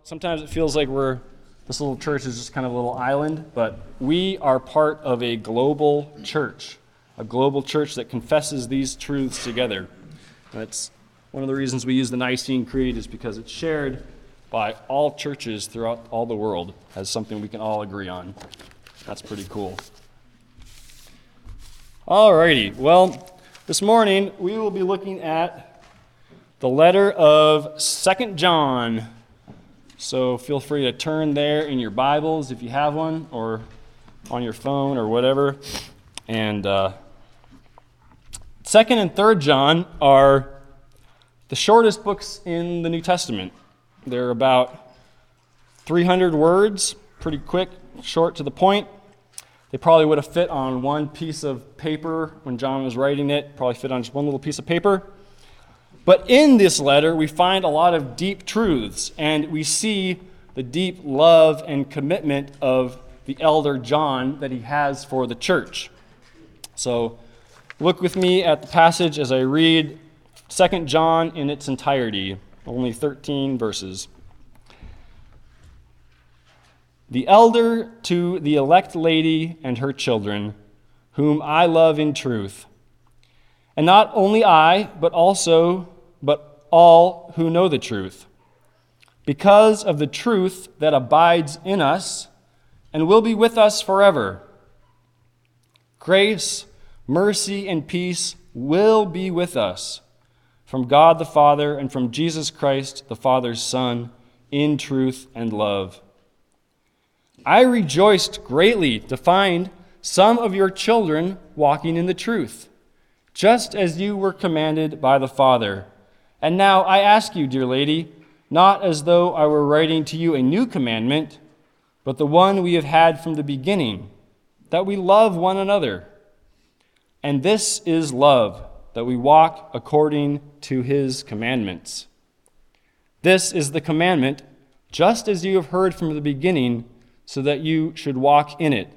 sometimes it feels like this little church is just kind of a little island, but we are part of a global church that confesses these truths together. That's one of the reasons we use the Nicene Creed, is because it's shared by all churches throughout all the world as something we can all agree on. That's pretty cool. Alrighty, well, this morning we will be looking at the letter of 2 John. So feel free to turn there in your Bibles if you have one, or on your phone or whatever. And 2nd and 3rd John are the shortest books in the New Testament. They're about 300 words, pretty quick, short to the point. They probably would have fit on one piece of paper when John was writing it, probably fit on just one little piece of paper. But in this letter, we find a lot of deep truths, and we see the deep love and commitment of the elder John that he has for the church. So look with me at the passage as I read 2 John in its entirety, only 13 verses. The elder to the elect lady and her children, whom I love in truth. And not only I, but all who know the truth, because of the truth that abides in us and will be with us forever. Grace, mercy, and peace will be with us from God the Father and from Jesus Christ, the Father's Son, in truth and love. I rejoiced greatly to find some of your children walking in the truth, just as you were commanded by the Father. And now I ask you, dear lady, not as though I were writing to you a new commandment, but the one we have had from the beginning, that we love one another. And this is love, that we walk according to his commandments. This is the commandment, just as you have heard from the beginning, so that you should walk in it.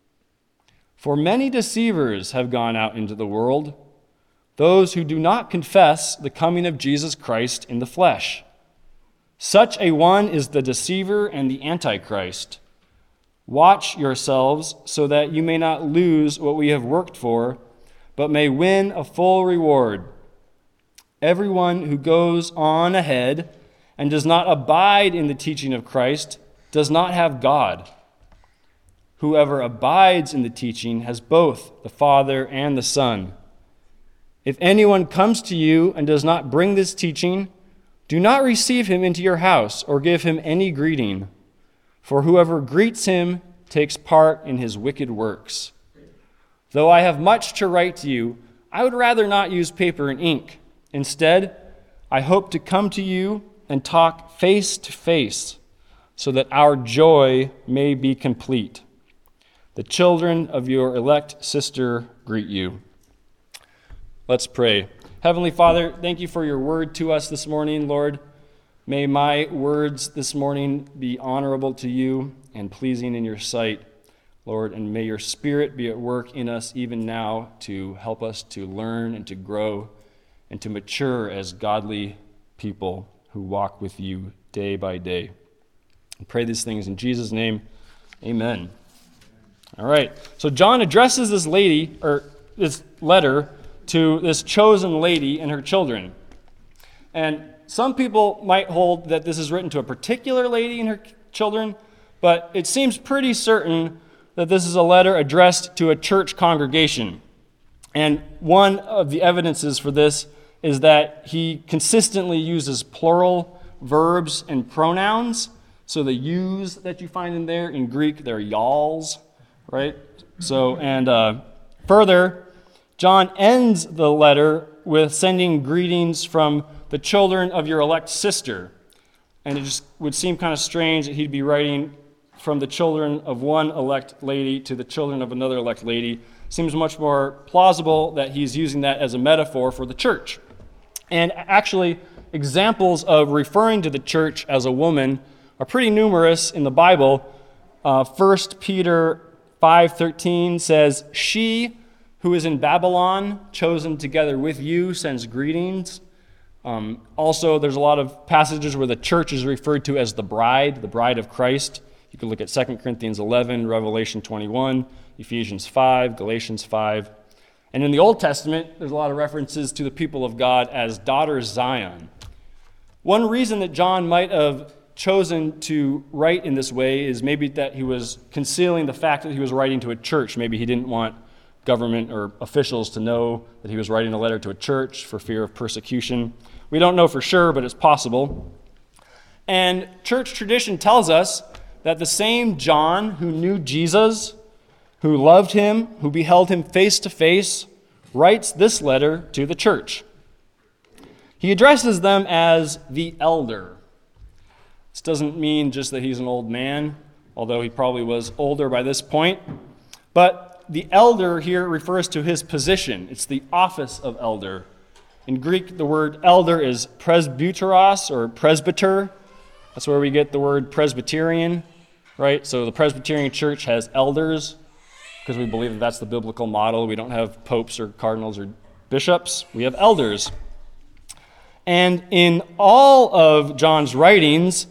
For many deceivers have gone out into the world, those who do not confess the coming of Jesus Christ in the flesh. Such a one is the deceiver and the Antichrist. Watch yourselves so that you may not lose what we have worked for, but may win a full reward. Everyone who goes on ahead and does not abide in the teaching of Christ does not have God. Whoever abides in the teaching has both the Father and the Son. If anyone comes to you and does not bring this teaching, do not receive him into your house or give him any greeting, for whoever greets him takes part in his wicked works. Though I have much to write to you, I would rather not use paper and ink. Instead, I hope to come to you and talk face to face, so that our joy may be complete. The children of your elect sister greet you. Let's pray. Heavenly Father, thank you for your word to us this morning, Lord. May my words this morning be honorable to you and pleasing in your sight, Lord, and may your Spirit be at work in us even now to help us to learn and to grow and to mature as godly people who walk with you day by day. I pray these things in Jesus' name. Amen. All right. So John addresses this letter to this chosen lady and her children. And some people might hold that this is written to a particular lady and her children, but it seems pretty certain that this is a letter addressed to a church congregation. And one of the evidences for this is that he consistently uses plural verbs and pronouns. So the yous that you find in there, in Greek, they're y'alls, right? So, and further, John ends the letter with sending greetings from the children of your elect sister. And it just would seem kind of strange that he'd be writing from the children of one elect lady to the children of another elect lady. Seems much more plausible that he's using that as a metaphor for the church. And actually, examples of referring to the church as a woman are pretty numerous in the Bible. 1 Peter 5:13 says, "She who is in Babylon, chosen together with you, sends greetings." Also, there's a lot of passages where the church is referred to as the bride of Christ. You can look at 2 Corinthians 11, Revelation 21, Ephesians 5, Galatians 5. And in the Old Testament, there's a lot of references to the people of God as daughters Zion. One reason that John might have chosen to write in this way is maybe that he was concealing the fact that he was writing to a church. Maybe he didn't want government or officials to know that he was writing a letter to a church for fear of persecution. We don't know for sure, but it's possible. And church tradition tells us that the same John who knew Jesus, who loved him, who beheld him face to face, writes this letter to the church. He addresses them as the elder. This doesn't mean just that he's an old man, although he probably was older by this point. But the elder here refers to his position. It's the office of elder. In Greek, the word elder is presbyteros or presbyter. That's where we get the word Presbyterian, right? So the Presbyterian Church has elders because we believe that that's the biblical model. We don't have popes or cardinals or bishops. We have elders. And in all of John's writings,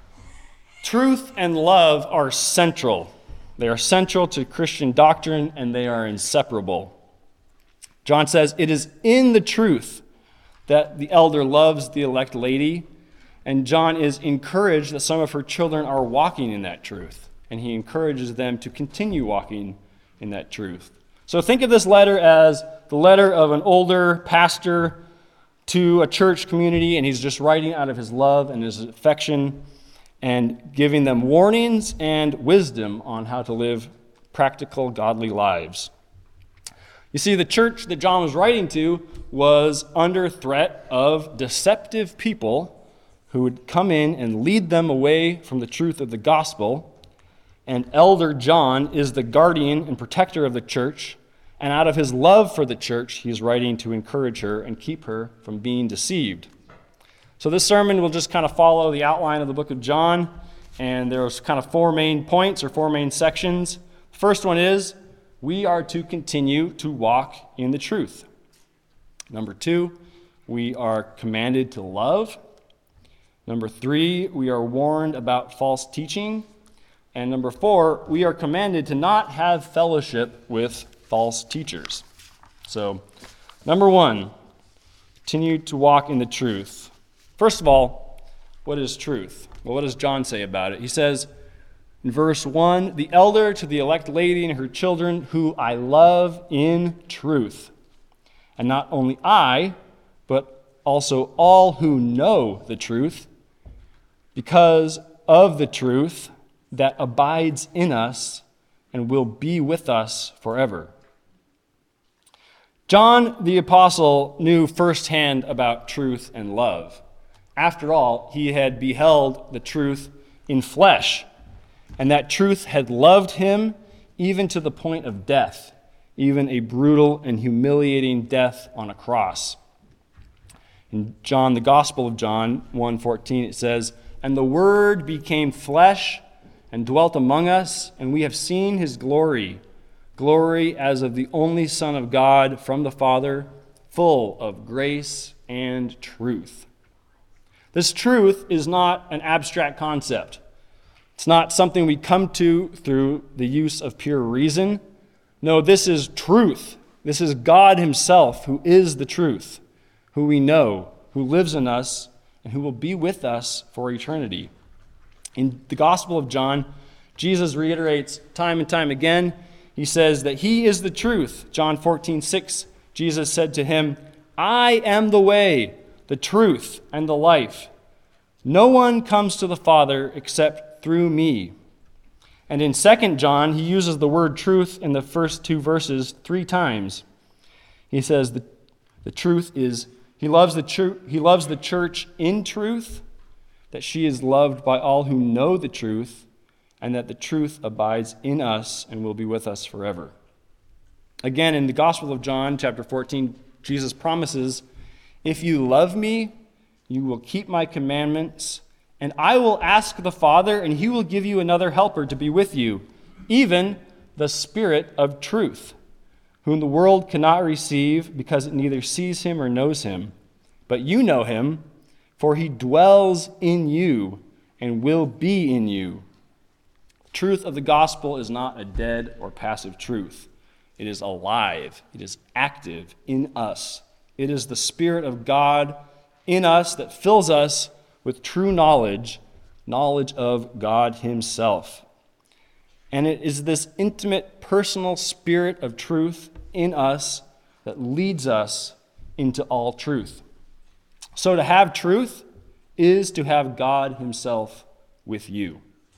truth and love are central. They are central to Christian doctrine, and they are inseparable. John says, it is in the truth that the elder loves the elect lady, and John is encouraged that some of her children are walking in that truth, and he encourages them to continue walking in that truth. So think of this letter as the letter of an older pastor to a church community, and he's just writing out of his love and his affection and giving them warnings and wisdom on how to live practical, godly lives. You see, the church that John was writing to was under threat of deceptive people who would come in and lead them away from the truth of the gospel. And Elder John is the guardian and protector of the church. And out of his love for the church, he is writing to encourage her and keep her from being deceived. So this sermon will just kind of follow the outline of the book of John. And there's kind of four main points or four main sections. The first one is, we are to continue to walk in the truth. Number 2, we are commanded to love. Number 3, we are warned about false teaching. And number 4, we are commanded to not have fellowship with false teachers. So, number 1, continue to walk in the truth. First of all, what is truth? Well, what does John say about it? He says in verse 1, the elder to the elect lady and her children, who I love in truth. And not only I, but also all who know the truth, because of the truth that abides in us and will be with us forever. John the Apostle knew firsthand about truth and love. After all, he had beheld the truth in flesh, and that truth had loved him even to the point of death, even a brutal and humiliating death on a cross. In John, the Gospel of John 1:14, it says, and the Word became flesh and dwelt among us, and we have seen his glory, glory as of the only Son of God from the Father, full of grace and truth. This truth is not an abstract concept. It's not something we come to through the use of pure reason. No, this is truth. This is God himself who is the truth, who we know, who lives in us, and who will be with us for eternity. In the Gospel of John, Jesus reiterates time and time again. He says that he is the truth. John 14:6, Jesus said to him, I am the way, the truth, and the life. No one comes to the Father except through me. And in 2 John, he uses the word truth in the first 2 verses 3 times. He says the truth is, he loves the church in truth, that she is loved by all who know the truth, and that the truth abides in us and will be with us forever. Again, in the Gospel of John, chapter 14, Jesus promises, if you love me, you will keep my commandments, and I will ask the Father, and he will give you another helper to be with you, even the Spirit of truth, whom the world cannot receive because it neither sees him or knows him. But you know him, for he dwells in you and will be in you. The truth of the gospel is not a dead or passive truth. It is alive. It is active in us. It is the Spirit of God in us that fills us with true knowledge of God himself. And it is this intimate, personal Spirit of truth in us that leads us into all truth. So to have truth is to have God himself with you.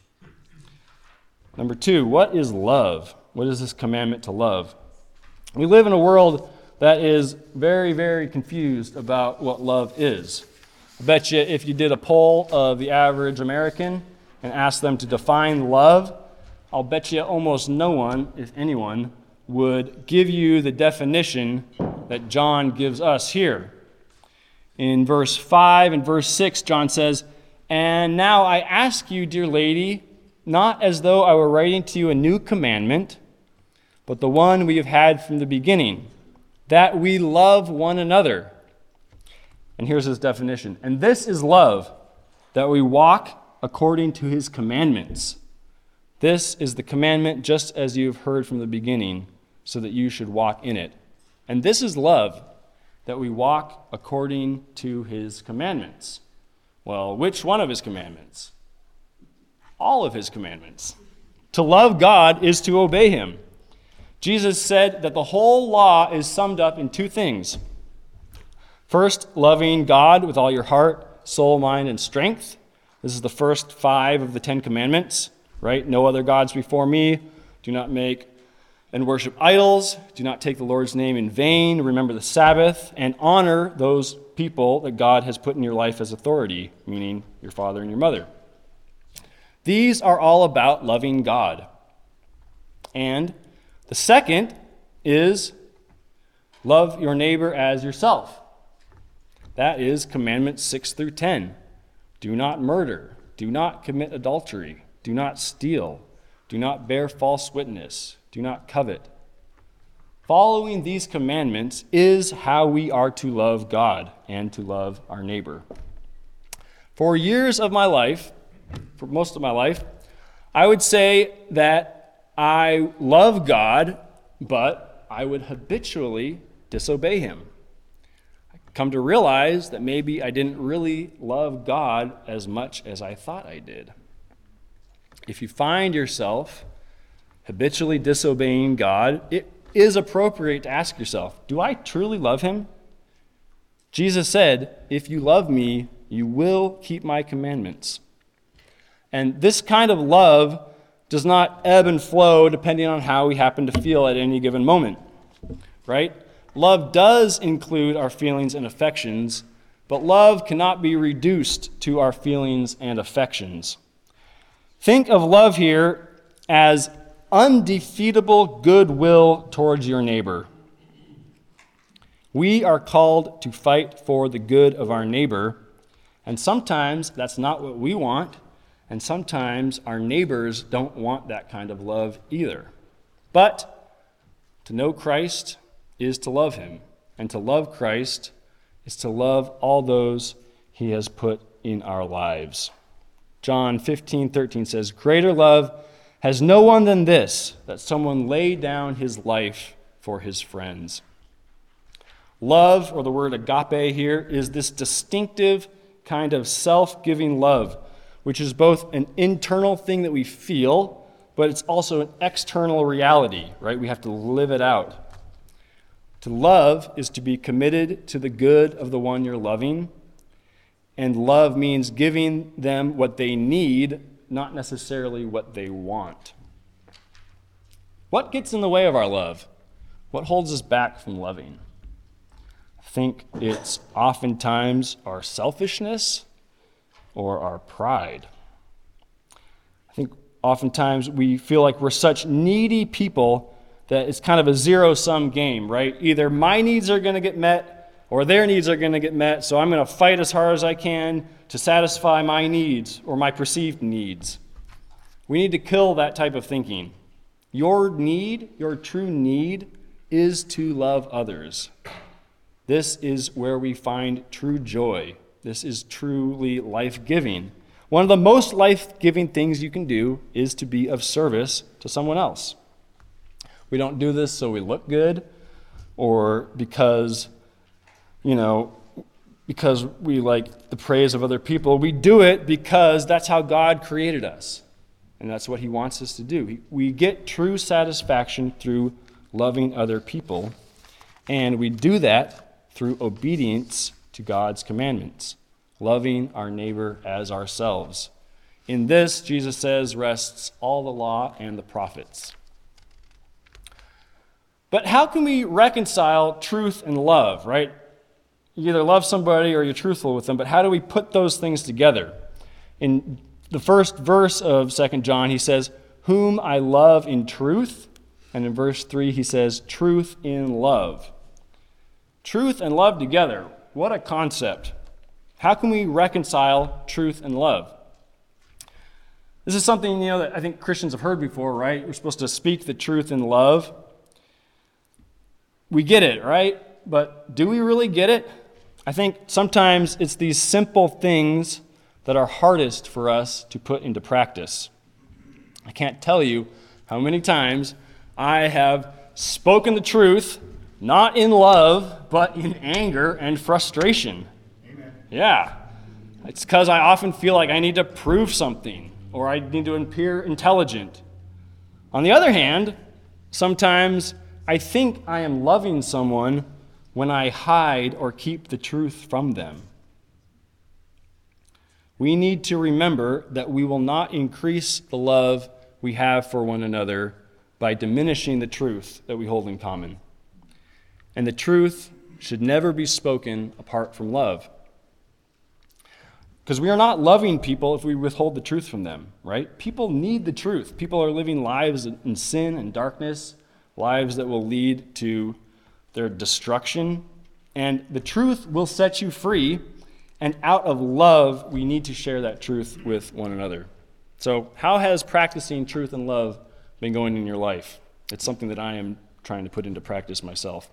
Number 2, what is love? What is this commandment to love? We live in a world that is very, very confused about what love is. I bet you if you did a poll of the average American and asked them to define love, I'll bet you almost no one, if anyone, would give you the definition that John gives us here. In verse 5 and verse 6, John says, "And now I ask you, dear lady, not as though I were writing to you a new commandment, but the one we have had from the beginning, that we love one another." And here's his definition. "And this is love, that we walk according to his commandments. This is the commandment just as you have heard from the beginning, so that you should walk in it. And this is love, that we walk according to his commandments." Well, which one of his commandments? All of his commandments. To love God is to obey him. Jesus said that the whole law is summed up in 2 things. First, loving God with all your heart, soul, mind, and strength. This is the first 5 of the 10 commandments, right? No other gods before me. Do not make and worship idols. Do not take the Lord's name in vain. Remember the Sabbath, and honor those people that God has put in your life as authority, meaning your father and your mother. These are all about loving God. And the second is love your neighbor as yourself. That is commandments 6 through 10. Do not murder. Do not commit adultery. Do not steal. Do not bear false witness. Do not covet. Following these commandments is how we are to love God and to love our neighbor. For years of my life, for most of my life, I would say that I love God, but I would habitually disobey him. I come to realize that maybe I didn't really love God as much as I thought I did. If you find yourself habitually disobeying God, it is appropriate to ask yourself, do I truly love him? Jesus said, "If you love me, you will keep my commandments." And this kind of love does not ebb and flow depending on how we happen to feel at any given moment, right? Love does include our feelings and affections, but love cannot be reduced to our feelings and affections. Think of love here as undefeatable goodwill towards your neighbor. We are called to fight for the good of our neighbor, and sometimes that's not what we want, and sometimes our neighbors don't want that kind of love either. But to know Christ is to love him, and to love Christ is to love all those he has put in our lives. John 15:13 says, "Greater love has no one than this, that someone lay down his life for his friends." Love, or the word agape here, is this distinctive kind of self-giving love, which is both an internal thing that we feel, but it's also an external reality, right? We have to live it out. To love is to be committed to the good of the one you're loving, and love means giving them what they need, not necessarily what they want. What gets in the way of our love? What holds us back from loving? I think it's oftentimes our selfishness or our pride. I think oftentimes we feel like we're such needy people that it's kind of a zero-sum game, right? Either my needs are going to get met or their needs are going to get met, so I'm going to fight as hard as I can to satisfy my needs or my perceived needs. We need to kill that type of thinking. Your need, your true need, is to love others. This is where we find true joy. This is truly life-giving. One of the most life-giving things you can do is to be of service to someone else. We don't do this so we look good or because we like the praise of other people. We do it because that's how God created us, and that's what he wants us to do. We get true satisfaction through loving other people, and we do that through obedience to God's commandments, loving our neighbor as ourselves. In this, Jesus says, rests all the law and the prophets. But how can we reconcile truth and love, right? You either love somebody or you're truthful with them, but how do we put those things together? In the first verse of 2 John, he says, whom I love in truth. And in verse 3, he says, truth in love. Truth and love together. What a concept. How can we reconcile truth and love? This is something, that I think Christians have heard before, right? We're supposed to speak the truth in love. We get it, right? But do we really get it? I think sometimes it's these simple things that are hardest for us to put into practice. I can't tell you how many times I have spoken the truth, not in love, but in anger and frustration. Amen. Yeah. It's because I often feel like I need to prove something, or I need to appear intelligent. On the other hand, sometimes I think I am loving someone when I hide or keep the truth from them. We need to remember that we will not increase the love we have for one another by diminishing the truth that we hold in common. And the truth should never be spoken apart from love. Because we are not loving people if we withhold the truth from them, right? People need the truth. People are living lives in sin and darkness, lives that will lead to their destruction. And the truth will set you free. And out of love, we need to share that truth with one another. So how has practicing truth and love been going in your life? It's something that I am trying to put into practice myself.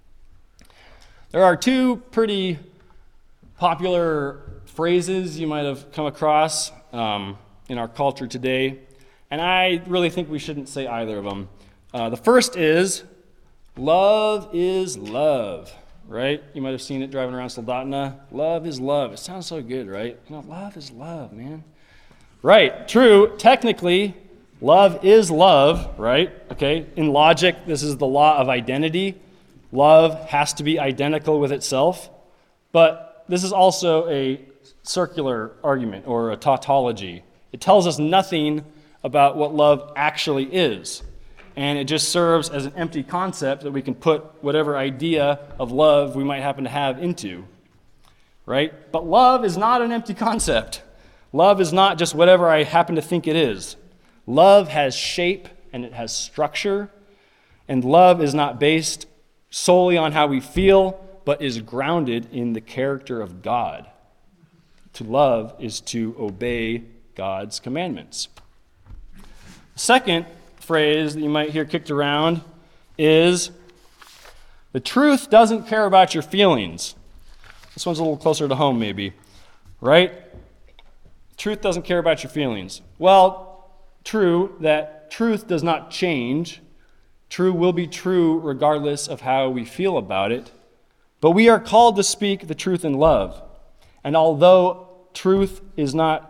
There are two pretty popular phrases you might have come across in our culture today, and I really think we shouldn't say either of them. The first is, love is love, right? You might have seen it driving around Soldotna. Love is love. It sounds so good, right? Love is love, man. Right, true. Technically, love is love, right? Okay, in logic, this is the law of identity. Love has to be identical with itself, but this is also a circular argument or a tautology. It tells us nothing about what love actually is, and it just serves as an empty concept that we can put whatever idea of love we might happen to have into, right? But love is not an empty concept. Love is not just whatever I happen to think it is. Love has shape and it has structure, and love is not based solely on how we feel, but is grounded in the character of God. To love is to obey God's commandments. Second phrase that you might hear kicked around is, the truth doesn't care about your feelings. This one's a little closer to home maybe, right? Truth doesn't care about your feelings. Well, true that truth does not change. True will be true regardless of how we feel about it. But we are called to speak the truth in love. And although truth is not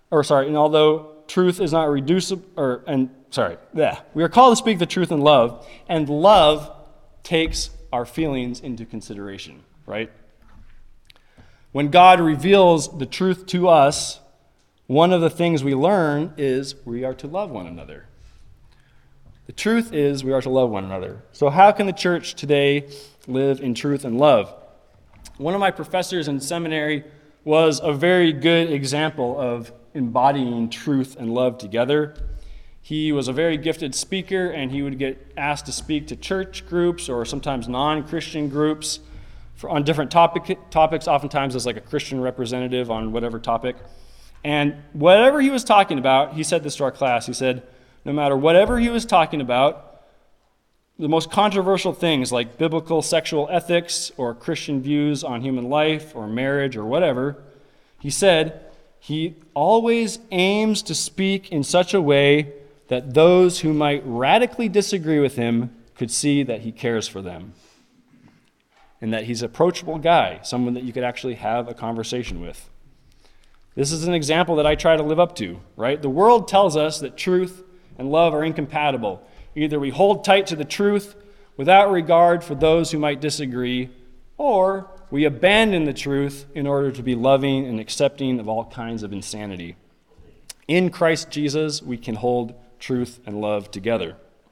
reducible, we are called to speak the truth in love, and love takes our feelings into consideration, right? When God reveals the truth to us, one of the things we learn is we are to love one another. The truth is we are to love one another. So how can the church today live in truth and love? One of my professors in seminary was a very good example of embodying truth and love together. He was a very gifted speaker, and he would get asked to speak to church groups or sometimes non-Christian groups on different topics, oftentimes as like a Christian representative on whatever topic. And whatever he was talking about, he said this to our class, he said, no matter whatever he was talking about, the most controversial things like biblical sexual ethics or Christian views on human life or marriage or whatever, he said he always aims to speak in such a way that those who might radically disagree with him could see that he cares for them and that he's an approachable guy, someone that you could actually have a conversation with. This is an example that I try to live up to, right? The world tells us that truth and love are incompatible. Either we hold tight to the truth without regard for those who might disagree, or we abandon the truth in order to be loving and accepting of all kinds of insanity. In Christ Jesus, we can hold truth and love together.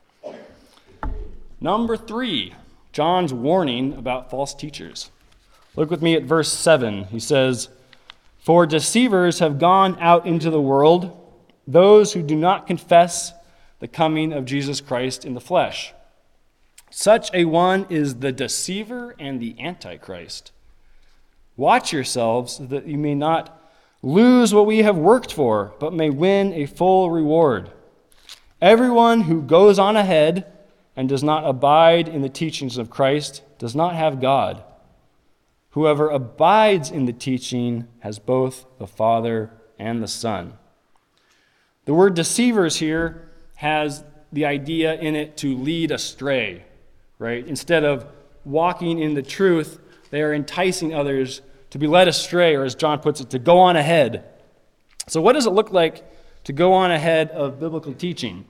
Number 3, John's warning about false teachers. Look with me at verse 7. He says, "For deceivers have gone out into the world, those who do not confess the coming of Jesus Christ in the flesh. Such a one is the deceiver and the Antichrist. Watch yourselves so that you may not lose what we have worked for, but may win a full reward. Everyone who goes on ahead and does not abide in the teachings of Christ does not have God. Whoever abides in the teaching has both the Father and the Son." The word deceivers here has the idea in it to lead astray, right? Instead of walking in the truth, they are enticing others to be led astray, or as John puts it, to go on ahead. So what does it look like to go on ahead of biblical teaching?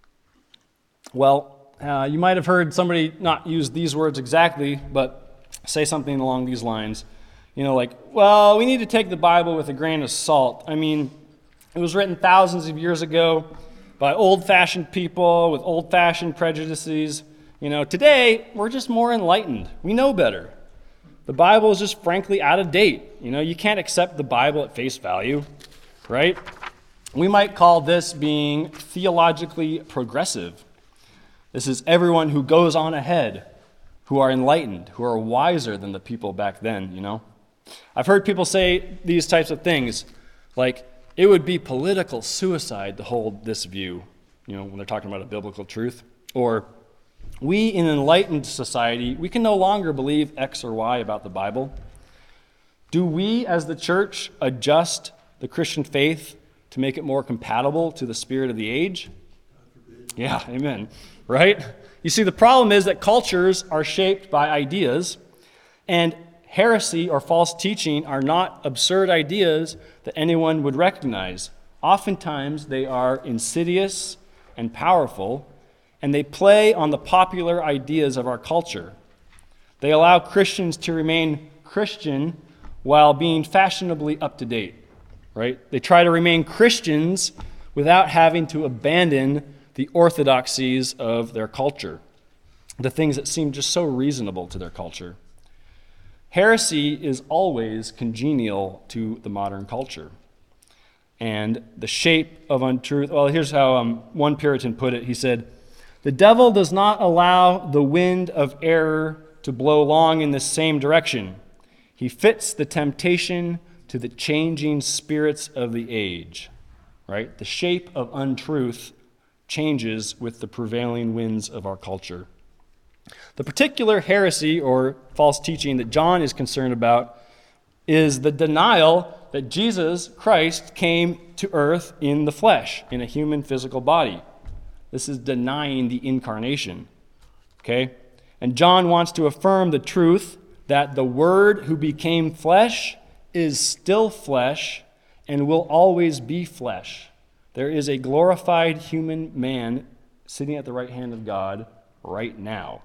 Well, you might have heard somebody not use these words exactly, but say something along these lines. Like, well, we need to take the Bible with a grain of salt. I mean, it was written thousands of years ago by old-fashioned people with old-fashioned prejudices. Today, we're just more enlightened. We know better. The Bible is just frankly out of date. You can't accept the Bible at face value, right? We might call this being theologically progressive. This is everyone who goes on ahead, who are enlightened, who are wiser than the people back then, I've heard people say these types of things, like, it would be political suicide to hold this view, when they're talking about a biblical truth. Or, we in an enlightened society, we can no longer believe X or Y about the Bible. Do we, as the church, adjust the Christian faith to make it more compatible to the spirit of the age? Yeah, amen. Right? You see, the problem is that cultures are shaped by ideas, and heresy or false teaching are not absurd ideas that anyone would recognize. Oftentimes, they are insidious and powerful, and they play on the popular ideas of our culture. They allow Christians to remain Christian while being fashionably up to date, right? They try to remain Christians without having to abandon the orthodoxies of their culture, the things that seem just so reasonable to their culture. Heresy is always congenial to the modern culture. And the shape of untruth, well, here's how one Puritan put it. He said, "The devil does not allow the wind of error to blow long in the same direction. He fits the temptation to the changing spirits of the age." Right? The shape of untruth changes with the prevailing winds of our culture. The particular heresy or false teaching that John is concerned about is the denial that Jesus Christ came to earth in the flesh, in a human physical body. This is denying the incarnation. Okay? And John wants to affirm the truth that the Word who became flesh is still flesh and will always be flesh. There is a glorified human man sitting at the right hand of God right now.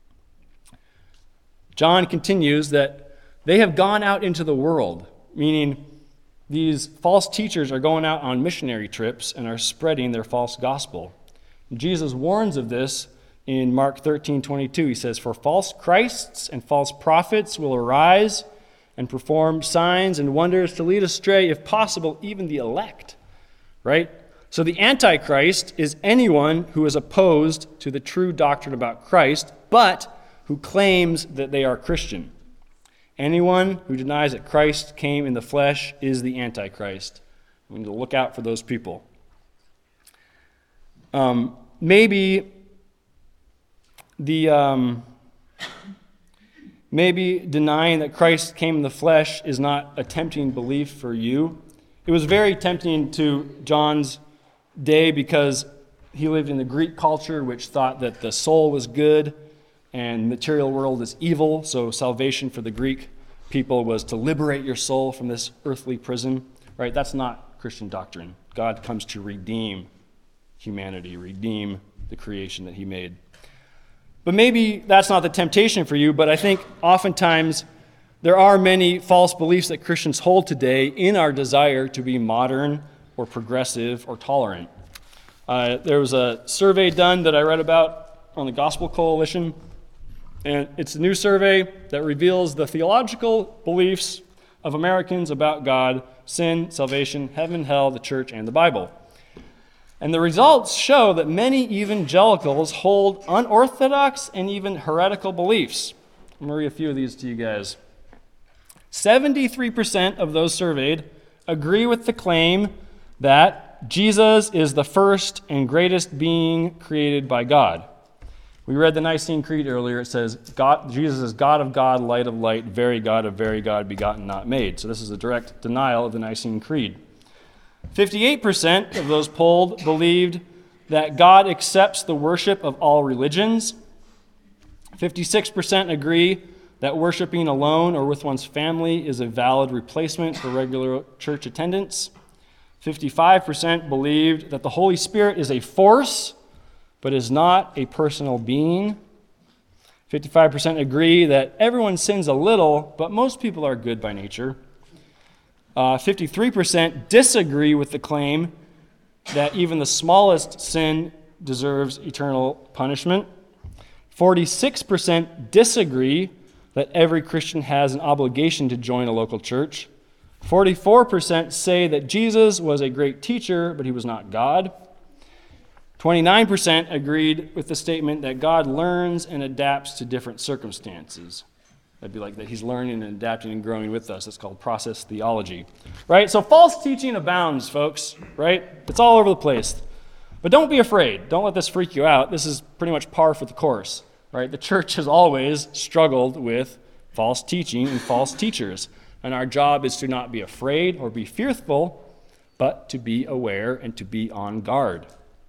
John continues that they have gone out into the world, meaning these false teachers are going out on missionary trips and are spreading their false gospel. Jesus warns of this in Mark 13:22. He says, "For false Christs and false prophets will arise and perform signs and wonders to lead astray, if possible, even the elect." Right? So the Antichrist is anyone who is opposed to the true doctrine about Christ, but who claims that they are Christian. Anyone who denies that Christ came in the flesh is the Antichrist. We need to look out for those people. Maybe maybe denying that Christ came in the flesh is not a tempting belief for you. It was very tempting to John's day because he lived in the Greek culture, which thought that the soul was good and material world is evil. So salvation for the Greek people was to liberate your soul from this earthly prison. Right? That's not Christian doctrine. God comes to redeem humanity, redeem the creation that he made. But maybe that's not the temptation for you, but I think oftentimes there are many false beliefs that Christians hold today in our desire to be modern or progressive or tolerant. There was a survey done that I read about on the Gospel Coalition, and it's a new survey that reveals the theological beliefs of Americans about God, sin, salvation, heaven, hell, the church, and the Bible. And the results show that many evangelicals hold unorthodox and even heretical beliefs. I'm going to read a few of these to you guys. 73% of those surveyed agree with the claim that Jesus is the first and greatest being created by God. We read the Nicene Creed earlier. It says, Jesus is God of God, light of light, very God of very God, begotten, not made. So this is a direct denial of the Nicene Creed. 58% of those polled believed that God accepts the worship of all religions. 56% agree that worshiping alone or with one's family is a valid replacement for regular church attendance. 55% believed that the Holy Spirit is a force, but is not a personal being. 55% agree that everyone sins a little, but most people are good by nature. 53% disagree with the claim that even the smallest sin deserves eternal punishment. 46% disagree that every Christian has an obligation to join a local church. 44% say that Jesus was a great teacher, but he was not God. 29% agreed with the statement that God learns and adapts to different circumstances. That'd be like that he's learning and adapting and growing with us. It's called process theology. Right? So false teaching abounds, folks. Right? It's all over the place. But don't be afraid. Don't let this freak you out. This is pretty much par for the course. Right? The church has always struggled with false teaching and false teachers. And our job is to not be afraid or be fearful, but to be aware and to be on guard.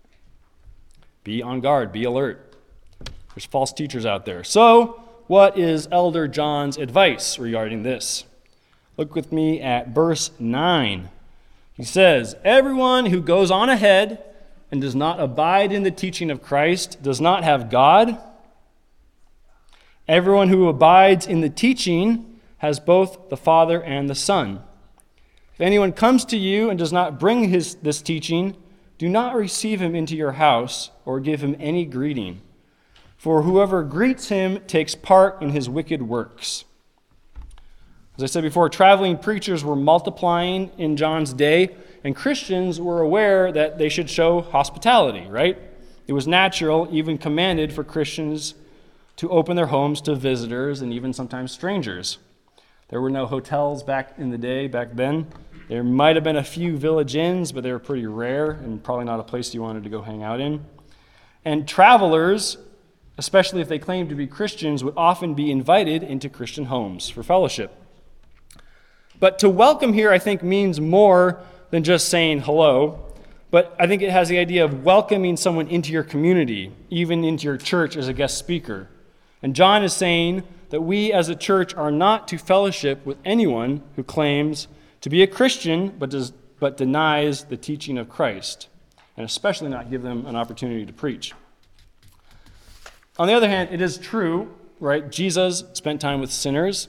Be on guard. Be alert. There's false teachers out there. So, what is Elder John's advice regarding this? Look with me at verse 9. He says, "Everyone who goes on ahead and does not abide in the teaching of Christ does not have God. Everyone who abides in the teaching has both the Father and the Son. If anyone comes to you and does not bring this teaching, do not receive him into your house or give him any greeting. For whoever greets him takes part in his wicked works." As I said before, traveling preachers were multiplying in John's day, and Christians were aware that they should show hospitality, right? It was natural, even commanded, for Christians to open their homes to visitors and even sometimes strangers. There were no hotels back in the day, back then. There might have been a few village inns, but they were pretty rare and probably not a place you wanted to go hang out in. And travelers, especially if they claimed to be Christians, would often be invited into Christian homes for fellowship. But to welcome here, I think, means more than just saying hello, but I think it has the idea of welcoming someone into your community, even into your church as a guest speaker. And John is saying that we as a church are not to fellowship with anyone who claims to be a Christian but denies the teaching of Christ, and especially not give them an opportunity to preach. On the other hand, it is true, right? Jesus spent time with sinners.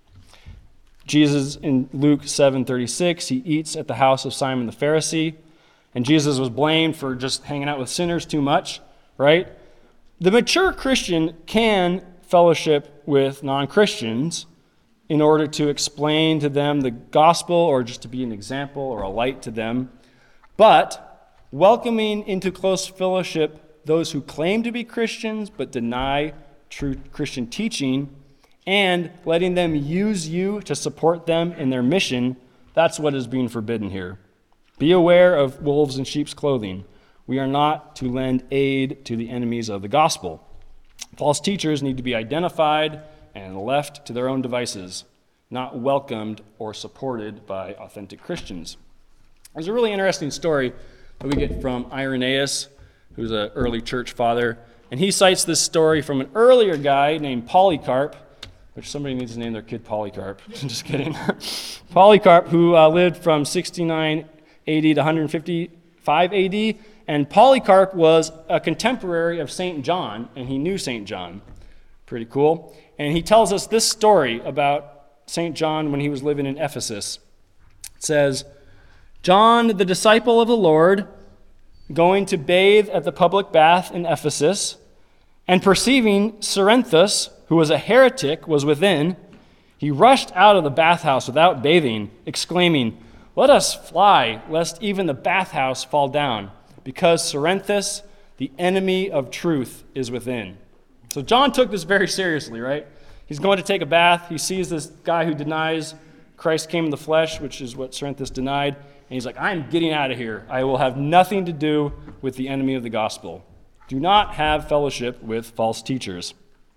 Jesus, in Luke 7:36, he eats at the house of Simon the Pharisee, and Jesus was blamed for just hanging out with sinners too much, right? The mature Christian can fellowship with non-Christians in order to explain to them the gospel or just to be an example or a light to them. But welcoming into close fellowship those who claim to be Christians but deny true Christian teaching and letting them use you to support them in their mission, that's what is being forbidden here. Be aware of wolves in sheep's clothing. We are not to lend aid to the enemies of the gospel. False teachers need to be identified and left to their own devices, not welcomed or supported by authentic Christians. There's a really interesting story that we get from Irenaeus, who's an early church father, and he cites this story from an earlier guy named Polycarp, which somebody needs to name their kid Polycarp. Just kidding. Polycarp, who lived from 69 AD to 155 AD, and Polycarp was a contemporary of St. John, and he knew St. John. Pretty cool. And he tells us this story about St. John when he was living in Ephesus. It says, John, the disciple of the Lord, going to bathe at the public bath in Ephesus, and perceiving Cerinthus, who was a heretic, was within, he rushed out of the bathhouse without bathing, exclaiming, "Let us fly, lest even the bathhouse fall down, because Cerinthus, the enemy of truth, is within." So John took this very seriously, right? He's going to take a bath. He sees this guy who denies Christ came in the flesh, which is what Cerinthus denied. And he's like, I'm getting out of here. I will have nothing to do with the enemy of the gospel. Do not have fellowship with false teachers.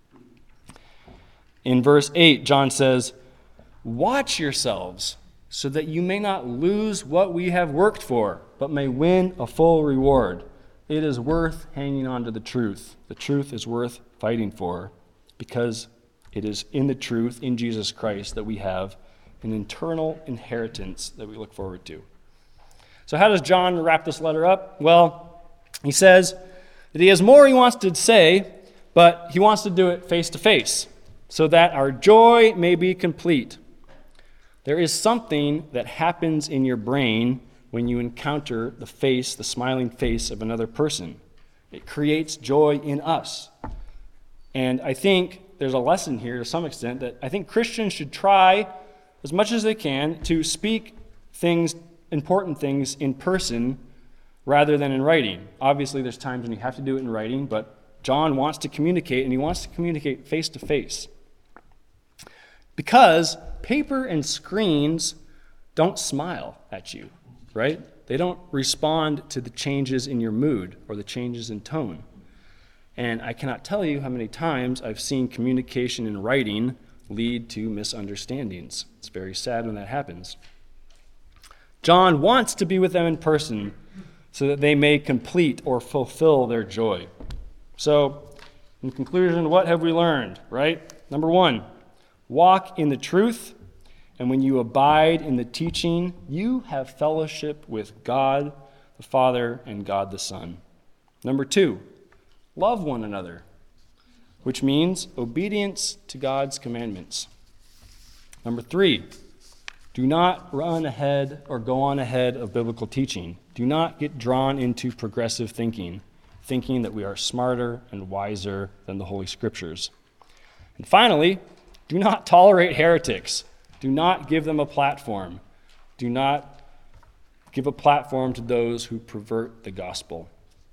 In verse 8, John says, watch yourselves so that you may not lose what we have worked for, but may win a full reward. It is worth hanging on to the truth. The truth is worth fighting for, because it is in the truth, in Jesus Christ, that we have an eternal inheritance that we look forward to. So how does John wrap this letter up? Well, he says that he has more he wants to say, but he wants to do it face to face, so that our joy may be complete. There is something that happens in your brain when you encounter the smiling face of another person. It creates joy in us. And I think there's a lesson here to some extent that I think Christians should try as much as they can to speak important things in person rather than in writing. Obviously, there's times when you have to do it in writing, but John wants to communicate, and he wants to communicate face to face. Because paper and screens don't smile at you, right? They don't respond to the changes in your mood or the changes in tone. And I cannot tell you how many times I've seen communication in writing lead to misunderstandings. It's very sad when that happens. John wants to be with them in person so that they may complete or fulfill their joy. So, in conclusion, what have we learned, right? Number one, walk in the truth, and when you abide in the teaching, you have fellowship with God the Father and God the Son. Number two, love one another, which means obedience to God's commandments. Number three, do not run ahead or go on ahead of biblical teaching. Do not get drawn into progressive thinking that we are smarter and wiser than the Holy Scriptures. And finally, do not tolerate heretics. Do not give them a platform. Do not give a platform to those who pervert the gospel.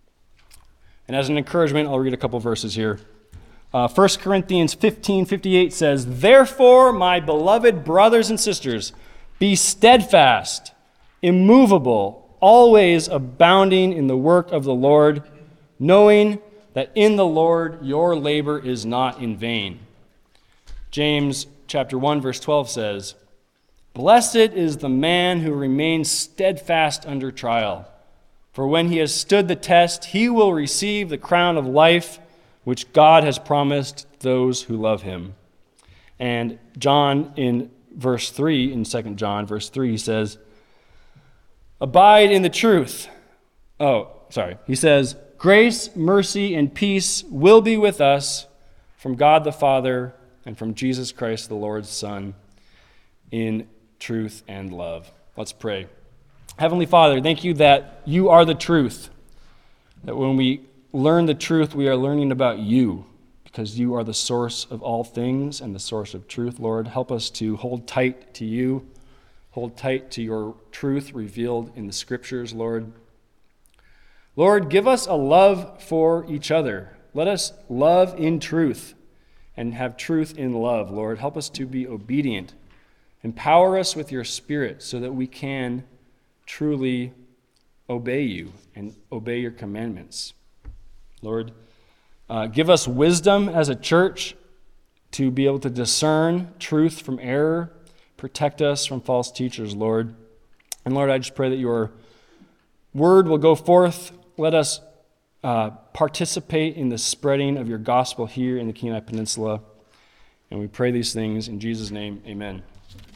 And as an encouragement, I'll read a couple verses here. 1 Corinthians 15:58 says, "Therefore, my beloved brothers and sisters, be steadfast, immovable, always abounding in the work of the Lord, knowing that in the Lord your labor is not in vain." James chapter 1, verse 12 says, "Blessed is the man who remains steadfast under trial. For when he has stood the test, he will receive the crown of life which God has promised those who love him." And John in verse 3, in 2 John verse 3, he says, "Abide in the truth." He says, "Grace, mercy, and peace will be with us from God the Father and from Jesus Christ the Lord's Son in truth and love." Let's pray. Heavenly Father, thank you that you are the truth. That when we learn the truth, we are learning about you, because you are the source of all things and the source of truth. Lord, help us to hold tight to you, hold tight to your truth revealed in the Scriptures, Lord. Lord, give us a love for each other. Let us love in truth and have truth in love, Lord. Help us to be obedient. Empower us with your Spirit so that we can truly obey you and obey your commandments. Lord, Give us wisdom as a church to be able to discern truth from error. Protect us from false teachers, Lord. And Lord, I just pray that your word will go forth. Let us participate in the spreading of your gospel here in the Kenai Peninsula. And we pray these things in Jesus' name, amen.